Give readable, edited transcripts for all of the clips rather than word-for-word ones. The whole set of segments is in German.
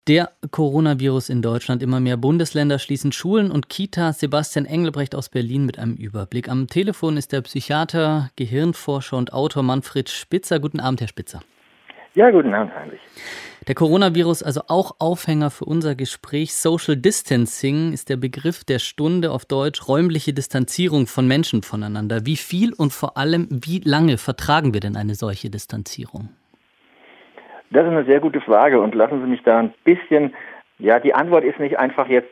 Der Coronavirus in Deutschland. Immer mehr Bundesländer schließen Schulen und Kitas. Sebastian Engelbrecht aus Berlin mit einem Überblick. Am Telefon ist der Psychiater, Gehirnforscher und Autor Manfred Spitzer. Guten Abend, Herr Spitzer. Ja, guten Abend, Heinrich. Der Coronavirus, also auch Aufhänger für unser Gespräch. Social Distancing ist der Begriff der Stunde, auf Deutsch räumliche Distanzierung von Menschen voneinander. Wie viel und vor allem wie lange vertragen wir denn eine solche Distanzierung? Das ist eine sehr gute Frage und lassen Sie mich da ein bisschen, die Antwort ist nicht einfach jetzt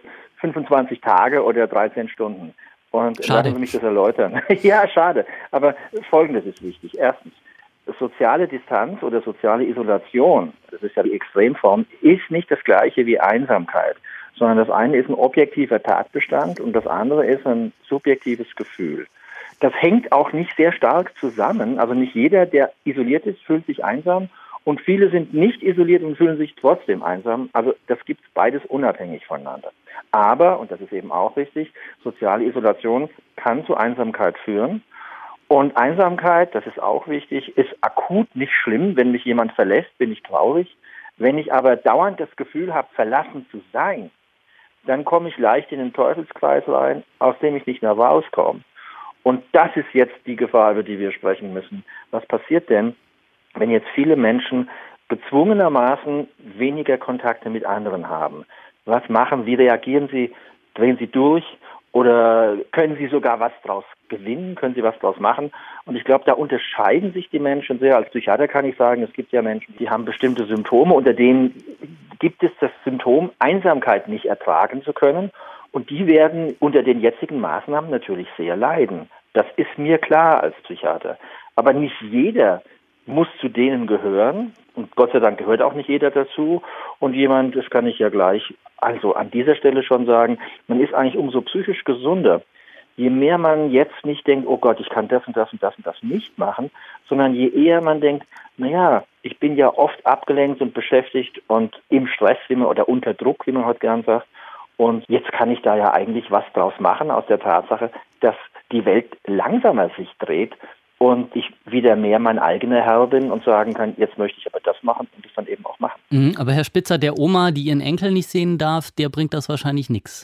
25 Tage oder 13 Stunden. Und Schade. Lassen Sie mich das erläutern. Ja, schade. Aber Folgendes ist wichtig. Erstens, soziale Distanz oder soziale Isolation, das ist ja die Extremform, ist nicht das Gleiche wie Einsamkeit, sondern das eine ist ein objektiver Tatbestand und das andere ist ein subjektives Gefühl. Das hängt auch nicht sehr stark zusammen. Also nicht jeder, der isoliert ist, fühlt sich einsam. Und viele sind nicht isoliert und fühlen sich trotzdem einsam. Also das gibt es beides unabhängig voneinander. Aber, und das ist eben auch wichtig, soziale Isolation kann zu Einsamkeit führen. Und Einsamkeit, das ist auch wichtig, ist akut nicht schlimm. Wenn mich jemand verlässt, bin ich traurig. Wenn ich aber dauernd das Gefühl habe, verlassen zu sein, dann komme ich leicht in den Teufelskreis rein, aus dem ich nicht mehr rauskomme. Und das ist jetzt die Gefahr, über die wir sprechen müssen. Was passiert denn, wenn jetzt viele Menschen gezwungenermaßen weniger Kontakte mit anderen haben? Was machen sie? Reagieren sie? Drehen sie durch? Oder können sie sogar was draus gewinnen? Können sie was draus machen? Und ich glaube, da unterscheiden sich die Menschen sehr. Als Psychiater kann ich sagen, es gibt ja Menschen, die haben bestimmte Symptome, unter denen gibt es das Symptom, Einsamkeit nicht ertragen zu können. Und die werden unter den jetzigen Maßnahmen natürlich sehr leiden. Das ist mir klar als Psychiater. Aber nicht jeder muss zu denen gehören. Und Gott sei Dank gehört auch nicht jeder dazu. Und jemand, das kann ich ja gleich also an dieser Stelle schon sagen, man ist eigentlich umso psychisch gesunder, je mehr man jetzt nicht denkt, oh Gott, ich kann das und das und das und das nicht machen, sondern je eher man denkt, naja, ich bin ja oft abgelenkt und beschäftigt und im Stress, oder unter Druck, wie man heute gern sagt. Und jetzt kann ich da ja eigentlich was draus machen aus der Tatsache, dass die Welt langsamer sich dreht und ich wieder mehr mein eigener Herr bin und sagen kann, jetzt möchte ich aber das machen und das dann eben auch machen. Aber Herr Spitzer, der Oma, die ihren Enkel nicht sehen darf, der bringt das wahrscheinlich nichts.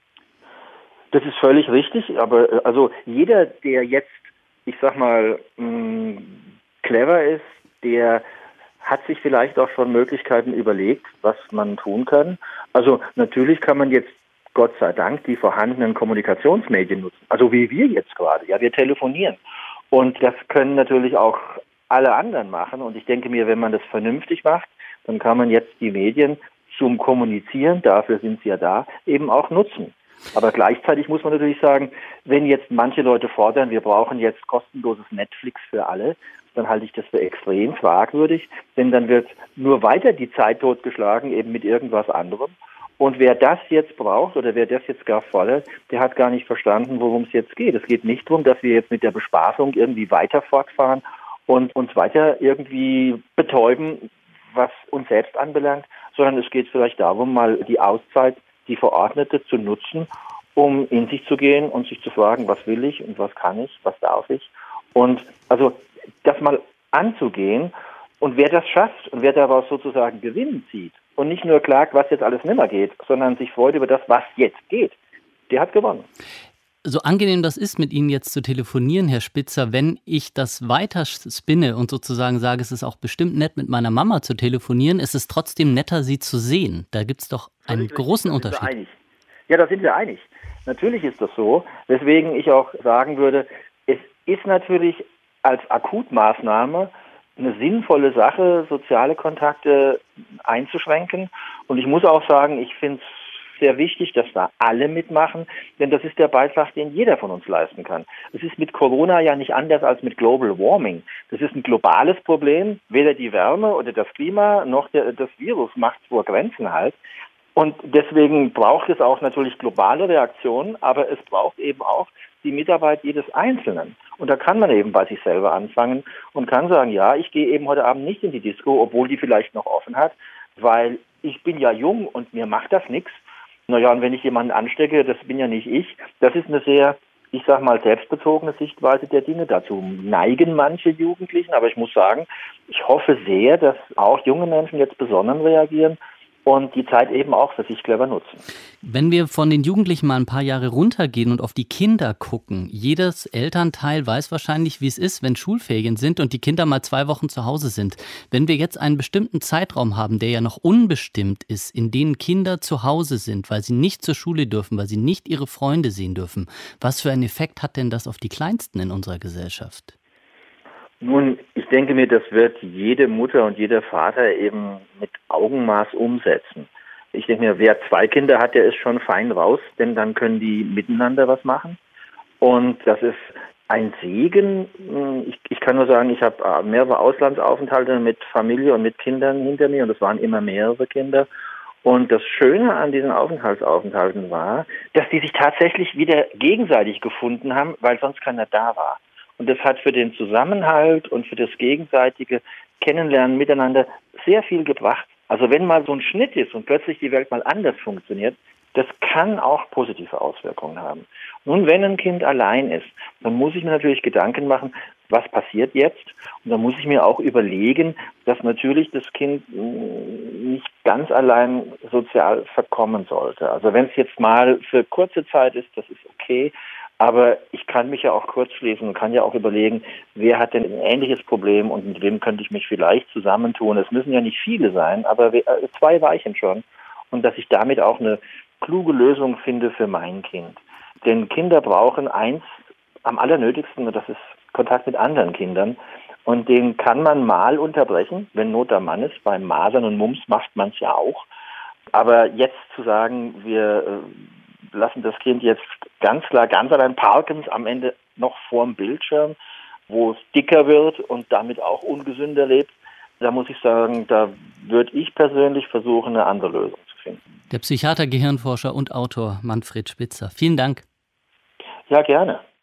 Das ist völlig richtig, aber also jeder, der jetzt, ich sag mal, clever ist, der hat sich vielleicht auch schon Möglichkeiten überlegt, was man tun kann. Also natürlich kann man jetzt Gott sei Dank die vorhandenen Kommunikationsmedien nutzen, also wie wir jetzt gerade, ja, wir telefonieren. Und das können natürlich auch alle anderen machen. Und ich denke mir, wenn man das vernünftig macht, dann kann man jetzt die Medien zum Kommunizieren, dafür sind sie ja da, eben auch nutzen. Aber gleichzeitig muss man natürlich sagen, wenn jetzt manche Leute fordern, wir brauchen jetzt kostenloses Netflix für alle, dann halte ich das für extrem fragwürdig, denn dann wird nur weiter die Zeit totgeschlagen, eben mit irgendwas anderem. Und wer das jetzt braucht oder wer das jetzt gar fordert, der hat gar nicht verstanden, worum es jetzt geht. Es geht nicht darum, dass wir jetzt mit der Bespaßung irgendwie weiter fortfahren und uns weiter irgendwie betäuben, was uns selbst anbelangt, sondern es geht vielleicht darum, mal die Auszeit, die verordnete, zu nutzen, um in sich zu gehen und sich zu fragen, was will ich und was kann ich, was darf ich. Und also das mal anzugehen und wer das schafft und wer daraus sozusagen Gewinn zieht, und nicht nur klagt, was jetzt alles nimmer geht, sondern sich freut über das, was jetzt geht, der hat gewonnen. So angenehm das ist, mit Ihnen jetzt zu telefonieren, Herr Spitzer, wenn ich das weiter spinne und sozusagen sage, es ist auch bestimmt nett, mit meiner Mama zu telefonieren, ist es trotzdem netter, sie zu sehen. Da gibt es doch einen großen Unterschied. Ja, da sind wir einig. Natürlich ist das so, weswegen ich auch sagen würde, es ist natürlich als Akutmaßnahme eine sinnvolle Sache, soziale Kontakte einzuschränken. Und ich muss auch sagen, ich finde es sehr wichtig, dass da alle mitmachen, denn das ist der Beitrag, den jeder von uns leisten kann. Es ist mit Corona ja nicht anders als mit Global Warming. Das ist ein globales Problem. Weder die Wärme oder das Klima noch das Virus macht vor Grenzen halt. Und deswegen braucht es auch natürlich globale Reaktionen, aber es braucht eben auch die Mitarbeit jedes Einzelnen. Und da kann man eben bei sich selber anfangen und kann sagen, ja, ich gehe eben heute Abend nicht in die Disco, obwohl die vielleicht noch offen hat, weil ich bin ja jung und mir macht das nichts. Naja, und wenn ich jemanden anstecke, das bin ja nicht ich. Das ist eine sehr, ich sag mal, selbstbezogene Sichtweise der Dinge. Dazu neigen manche Jugendlichen, aber ich muss sagen, ich hoffe sehr, dass auch junge Menschen jetzt besonnen reagieren und die Zeit eben auch für sich clever nutzen. Wenn wir von den Jugendlichen mal ein paar Jahre runtergehen und auf die Kinder gucken, jedes Elternteil weiß wahrscheinlich, wie es ist, wenn Schulferien sind und die Kinder mal 2 Wochen zu Hause sind. Wenn wir jetzt einen bestimmten Zeitraum haben, der ja noch unbestimmt ist, in denen Kinder zu Hause sind, weil sie nicht zur Schule dürfen, weil sie nicht ihre Freunde sehen dürfen, was für einen Effekt hat denn das auf die Kleinsten in unserer Gesellschaft? Nun, ich denke mir, das wird jede Mutter und jeder Vater eben mit Augenmaß umsetzen. Ich denke mir, wer 2 Kinder hat, der ist schon fein raus, denn dann können die miteinander was machen. Und das ist ein Segen. Ich kann nur sagen, ich habe mehrere Auslandsaufenthalte mit Familie und mit Kindern hinter mir und es waren immer mehrere Kinder. Und das Schöne an diesen Aufenthalten war, dass die sich tatsächlich wieder gegenseitig gefunden haben, weil sonst keiner da war. Und das hat für den Zusammenhalt und für das gegenseitige Kennenlernen miteinander sehr viel gebracht. Also wenn mal so ein Schnitt ist und plötzlich die Welt mal anders funktioniert, das kann auch positive Auswirkungen haben. Nun, wenn ein Kind allein ist, dann muss ich mir natürlich Gedanken machen, was passiert jetzt? Und dann muss ich mir auch überlegen, dass natürlich das Kind nicht ganz allein sozial verkommen sollte. Also wenn es jetzt mal für kurze Zeit ist, das ist okay. Aber ich kann mich ja auch kurz schließen und kann ja auch überlegen, wer hat denn ein ähnliches Problem und mit wem könnte ich mich vielleicht zusammentun. Es müssen ja nicht viele sein, aber 2 reichen schon. Und dass ich damit auch eine kluge Lösung finde für mein Kind. Denn Kinder brauchen eins am allernötigsten, und das ist Kontakt mit anderen Kindern. Und den kann man mal unterbrechen, wenn Not am Mann ist. Bei Masern und Mumps macht man es ja auch. Aber jetzt zu sagen, wir lassen das Kind jetzt ganz klar, ganz allein parken, am Ende noch vorm Bildschirm, wo es dicker wird und damit auch ungesünder lebt. Da muss ich sagen, da würde ich persönlich versuchen, eine andere Lösung zu finden. Der Psychiater, Gehirnforscher und Autor Manfred Spitzer. Vielen Dank. Ja, gerne.